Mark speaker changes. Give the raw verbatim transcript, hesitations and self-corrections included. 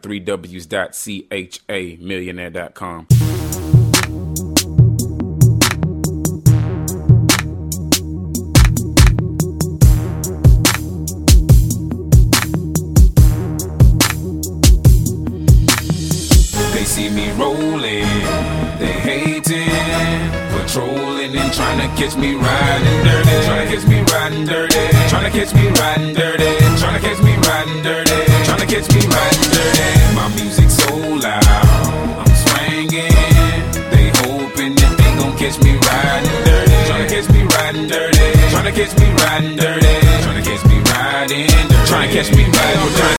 Speaker 1: three W's dot C H A millionaire dot com. They see me rolling, they hating, patrolling and trying to catch me riding dirty, trying to catch me riding dirty, trying to catch me riding dirty, trying to catch me riding dirty, trying to catch me riding dirty. My music